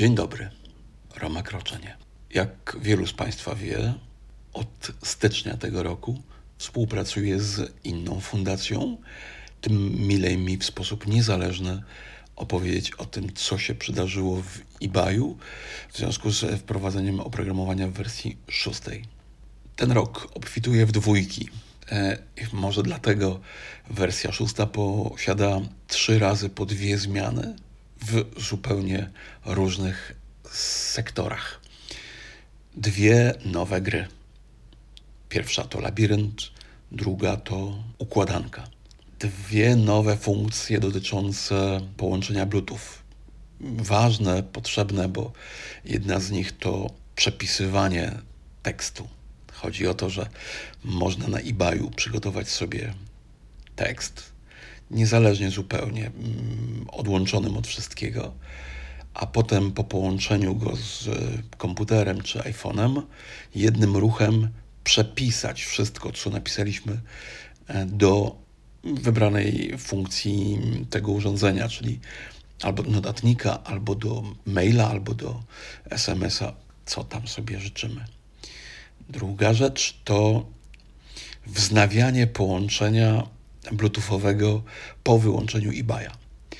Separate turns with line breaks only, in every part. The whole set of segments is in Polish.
Dzień dobry, Roma Kroczenie. Jak wielu z Państwa wie, od stycznia tego roku współpracuję z inną fundacją, tym milej mi w sposób niezależny opowiedzieć o tym, co się przydarzyło w eBayu w związku z wprowadzeniem oprogramowania w wersji 6. Ten rok obfituje w dwójki. Może dlatego wersja 6 posiada 3 razy po 2 zmiany w zupełnie różnych sektorach. 2 nowe gry. Pierwsza to Labirynt, druga to Układanka. 2 nowe funkcje dotyczące połączenia Bluetooth. Ważne, potrzebne, bo jedna z nich to przepisywanie tekstu. Chodzi o to, że można na eBayu przygotować sobie tekst, niezależnie zupełnie, odłączonym od wszystkiego, a potem po połączeniu go z komputerem czy iPhone'em, jednym ruchem przepisać wszystko, co napisaliśmy do wybranej funkcji tego urządzenia, czyli albo do notatnika, albo do maila, albo do SMS-a, co tam sobie życzymy. Druga rzecz to wznawianie połączenia bluetoothowego po wyłączeniu eBaya.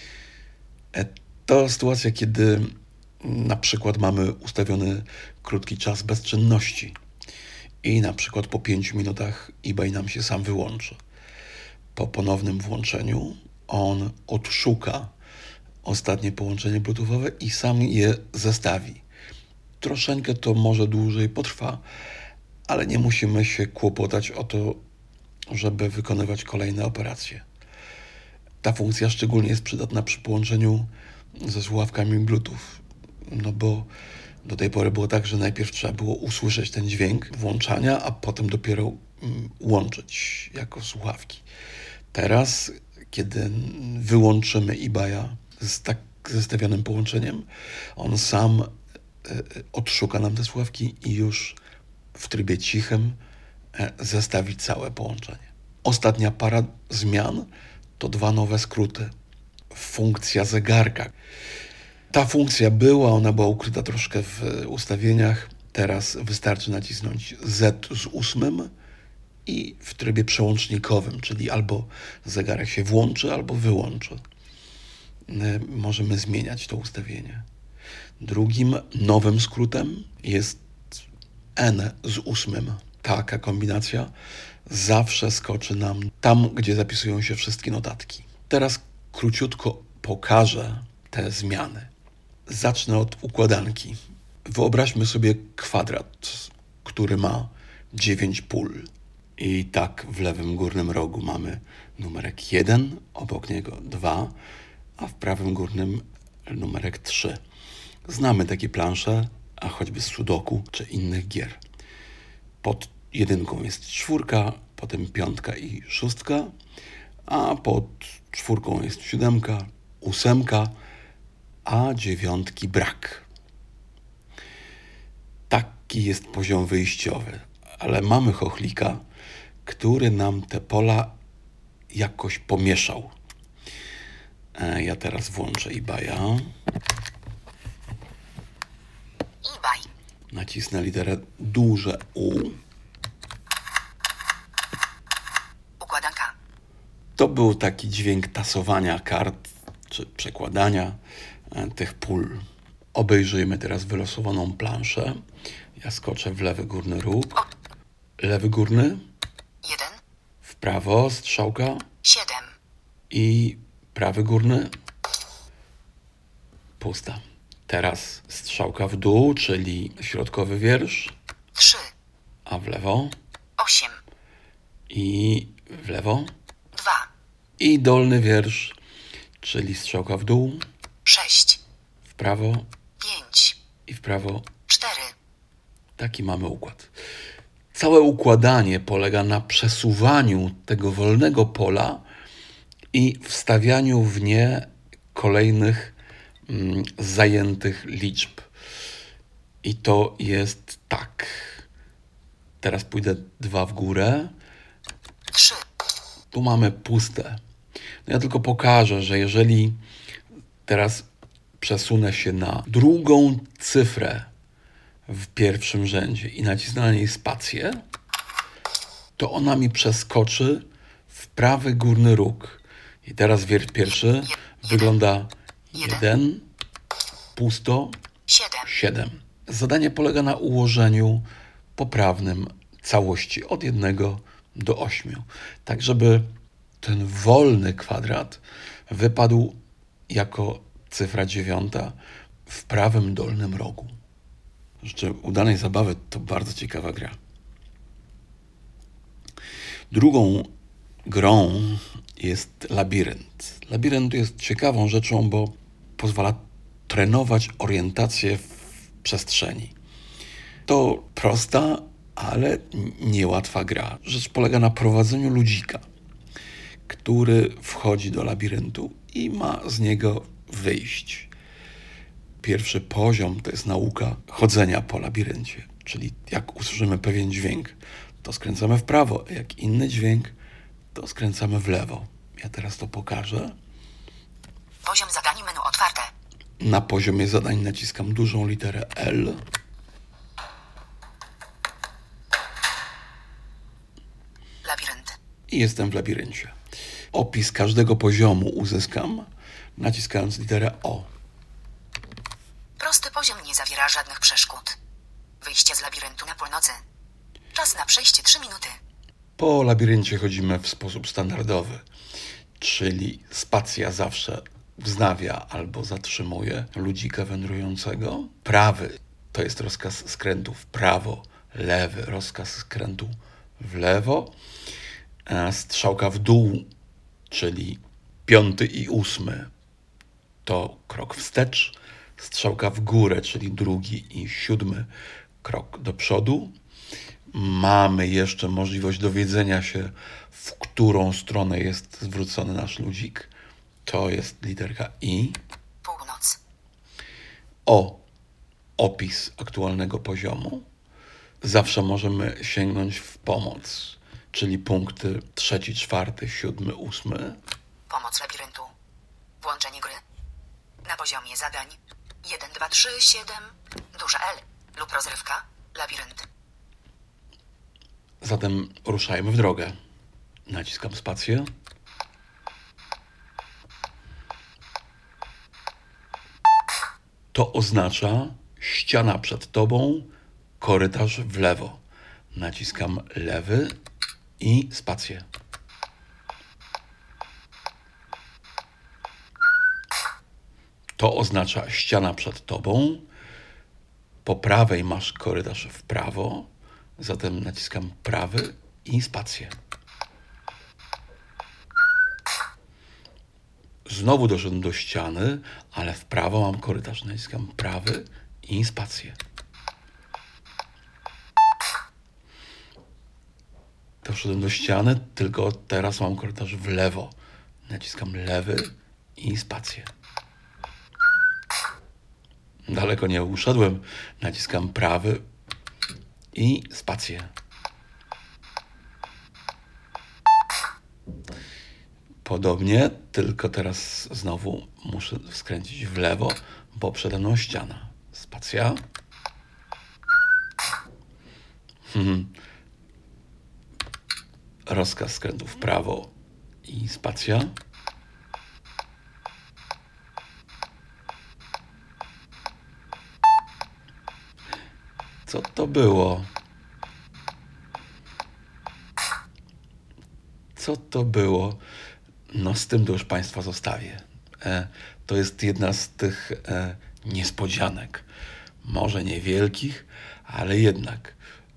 To sytuacja, kiedy na przykład mamy ustawiony krótki czas bezczynności i na przykład po 5 minutach eBay nam się sam wyłączy. Po ponownym włączeniu on odszuka ostatnie połączenie bluetoothowe i sam je zestawi. Troszeczkę to może dłużej potrwa, ale nie musimy się kłopotać o to, żeby wykonywać kolejne operacje. Ta funkcja szczególnie jest przydatna przy połączeniu ze słuchawkami Bluetooth, bo do tej pory było tak, że najpierw trzeba było usłyszeć ten dźwięk włączania, a potem dopiero łączyć jako słuchawki. Teraz, kiedy wyłączymy eBaya z tak zestawionym połączeniem, on sam odszuka nam te słuchawki i już w trybie cichym zestawi całe połączenie. Ostatnia para zmian to 2 nowe skróty. Funkcja zegarka. Ta funkcja ona była ukryta troszkę w ustawieniach. Teraz wystarczy nacisnąć Z z 8 i w trybie przełącznikowym, czyli albo zegarek się włączy, albo wyłączy. Możemy zmieniać to ustawienie. Drugim nowym skrótem jest N z 8. Taka kombinacja zawsze skoczy nam tam, gdzie zapisują się wszystkie notatki. Teraz króciutko pokażę te zmiany. Zacznę od układanki. Wyobraźmy sobie kwadrat, który ma 9 pól. I tak w lewym górnym rogu mamy numerek 1, obok niego 2, a w prawym górnym numerek 3. Znamy takie plansze, a choćby z Sudoku czy innych gier. Pod 1 jest 4, potem 5 i 6, a pod 4 jest 7, 8, a 9 brak. Taki jest poziom wyjściowy, ale mamy chochlika, który nam te pola jakoś pomieszał. Ja teraz włączę eBaya.
eBay.
Nacisnę literę duże U.
Układanka.
To był taki dźwięk tasowania kart, czy przekładania tych pól. Obejrzyjmy teraz wylosowaną planszę. Ja skoczę w lewy górny róg. Lewy górny.
1,
W prawo strzałka.
7,
I prawy górny. Pusta. Teraz strzałka w dół, czyli środkowy wiersz.
3,
A w lewo.
8,
I w lewo.
2,
I dolny wiersz, czyli strzałka w dół.
6,
W prawo
5,
i w prawo.
4.
Taki mamy układ. Całe układanie polega na przesuwaniu tego wolnego pola i wstawianiu w nie kolejnych zajętych liczb. I to jest tak. Teraz pójdę 2 w górę.
3,
Tu mamy puste. Ja tylko pokażę, że jeżeli teraz przesunę się na drugą cyfrę w pierwszym rzędzie i nacisnę na niej spację, to ona mi przeskoczy w prawy górny róg. I teraz wiersz pierwszy wygląda 1, pusto, 7. Zadanie polega na ułożeniu poprawnym całości od 1 do 8. Tak, żeby ten wolny kwadrat wypadł jako cyfra 9 w prawym dolnym rogu. Życzę udanej zabawy, to bardzo ciekawa gra. Drugą grą jest labirynt. Labirynt jest ciekawą rzeczą, bo pozwala trenować orientację w przestrzeni. To prosta, ale niełatwa gra. Rzecz polega na prowadzeniu ludzika, który wchodzi do labiryntu i ma z niego wyjść. Pierwszy poziom to jest nauka chodzenia po labiryncie, czyli jak usłyszymy pewien dźwięk, to skręcamy w prawo, a jak inny dźwięk, to skręcamy w lewo. Ja teraz to pokażę.
Poziom zadań menu otwarte.
Na poziomie zadań naciskam dużą literę L.
Labirynt.
I jestem w labiryncie. Opis każdego poziomu uzyskam, naciskając literę O.
Prosty poziom nie zawiera żadnych przeszkód. Wyjście z labiryntu na północy. Czas na przejście 3 minuty.
Po labiryncie chodzimy w sposób standardowy, czyli spacja zawsze wznawia albo zatrzymuje ludzika wędrującego. Prawy to jest rozkaz skrętu w prawo, lewy rozkaz skrętu w lewo. Strzałka w dół, czyli 5 i 8 to krok wstecz. Strzałka w górę, czyli 2 i 7 krok do przodu. Mamy jeszcze możliwość dowiedzenia się, w którą stronę jest zwrócony nasz ludzik. To jest literka I.
Północ.
O. Opis aktualnego poziomu. Zawsze możemy sięgnąć w pomoc, czyli punkty 3, 4, 7, 8.
Pomoc labiryntu. Włączenie gry. Na poziomie zadań 1, 2, 3, 7, duże L lub rozrywka, labirynt.
Zatem ruszajmy w drogę. Naciskam spację. To oznacza ściana przed tobą, korytarz w lewo. Naciskam lewy i spację. To oznacza ściana przed tobą. Po prawej masz korytarz w prawo. Zatem naciskam prawy i spację. Znowu doszedłem do ściany, ale w prawo mam korytarz. Naciskam prawy i spację. Doszedłem do ściany, tylko teraz mam korytarz w lewo. Naciskam lewy i spację. Daleko nie uszedłem. Naciskam prawy i spację. Podobnie, tylko teraz znowu muszę skręcić w lewo, bo przede mną ściana. Spacja. Rozkaz skrętu w prawo i spacja. Co to było? Co to było? No z tym to już Państwa zostawię. To jest jedna z tych niespodzianek. Może niewielkich, ale jednak.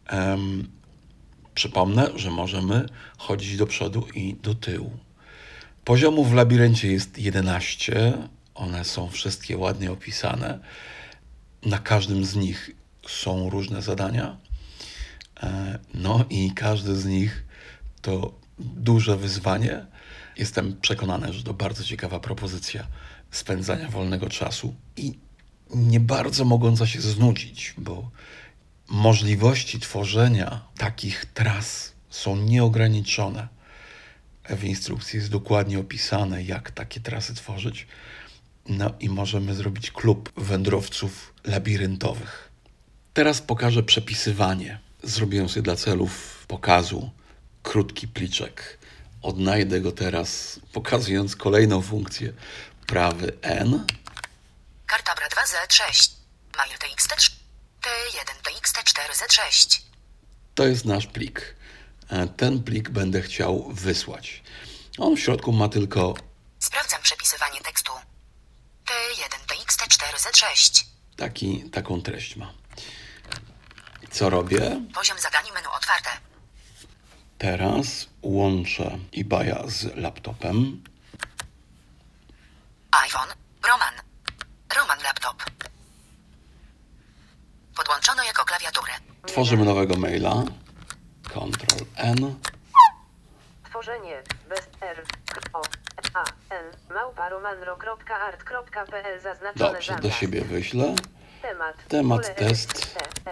Przypomnę, że możemy chodzić do przodu i do tyłu. Poziomów w labiryncie jest 11. One są wszystkie ładnie opisane. Na każdym z nich są różne zadania. No i każdy z nich to duże wyzwanie. Jestem przekonany, że to bardzo ciekawa propozycja spędzania wolnego czasu i nie bardzo mogąca się znudzić, bo możliwości tworzenia takich tras są nieograniczone. W instrukcji jest dokładnie opisane, jak takie trasy tworzyć. No i możemy zrobić klub wędrowców labiryntowych. Teraz pokażę przepisywanie. Zrobiłem sobie dla celów pokazu krótki pliczek. Odnajdę go teraz, pokazując kolejną funkcję. Prawy N.
Karta BRA 2Z6. Mail TXT3. T1 TXT4Z6.
To jest nasz plik. Ten plik będę chciał wysłać. On w środku ma tylko...
Sprawdzam przepisywanie tekstu. T1 TXT4Z6.
Taką treść ma. Co robię?
Poziom zadań menu otwarte.
Teraz łączę eBaya z laptopem.
iPhone. Roman laptop. Podłączono jako klawiaturę.
Tworzymy nowego maila. Ctrl N.
Tworzenie bez R O A N @romanro.art.pl zaznaczone
Dobrze, do
zamiast.
siebie wyślę.
Temat
Pole test.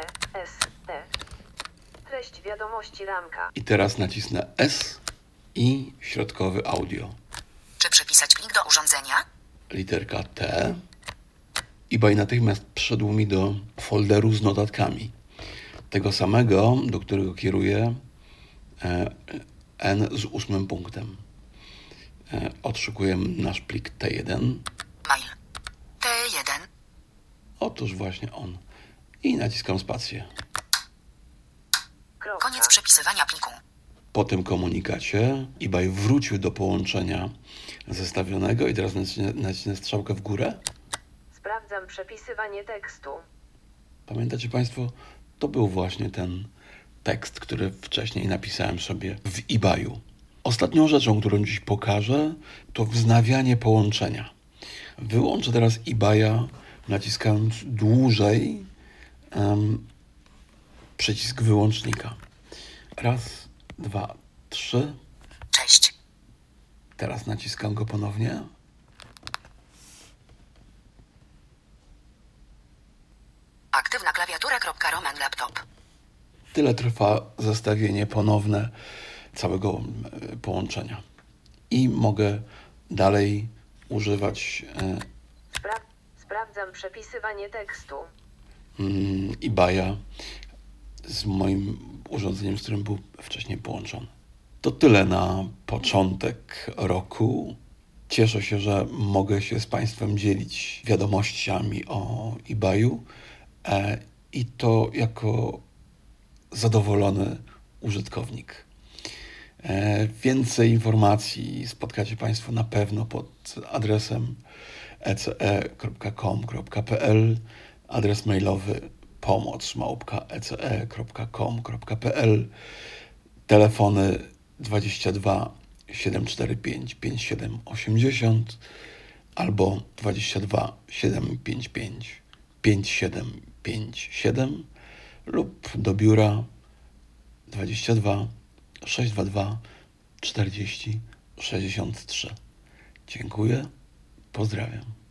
Treść wiadomości ramka.
I teraz nacisnę S i środkowy audio.
Czy przypisać plik do urządzenia?
Literka T. eBay natychmiast wszedł mi do folderu z notatkami. Tego samego, do którego kieruję N z 8 punktem. Odszukuję nasz plik T1.
Mail. T1.
Otóż właśnie on. I naciskam spację.
Koniec przepisywania pliku.
Po tym komunikacie eBay wrócił do połączenia zestawionego i teraz nacisnę strzałkę w górę.
Sprawdzam przepisywanie tekstu.
Pamiętacie Państwo? To był właśnie ten tekst, który wcześniej napisałem sobie w eBayu. Ostatnią rzeczą, którą dziś pokażę, to wznawianie połączenia. Wyłączę teraz eBaya, naciskając dłużej przycisk wyłącznika. Raz, dwa, trzy.
Cześć.
Teraz naciskam go ponownie.
Aktywna klawiatura. Roman laptop.
Tyle trwa zestawienie ponowne całego połączenia. I mogę dalej używać
Sprawdzam przepisywanie tekstu.
eBaya z moim urządzeniem, z którym był wcześniej połączony. To tyle na początek roku. Cieszę się, że mogę się z Państwem dzielić wiadomościami o eBayu i to jako zadowolony użytkownik. Więcej informacji spotkacie Państwo na pewno pod adresem ece.com.pl, adres mailowy pomoc@ece.com.pl, telefony 22 745 5780 albo 22 755 5757 lub do biura 22 622 40 63. Dziękuję, pozdrawiam.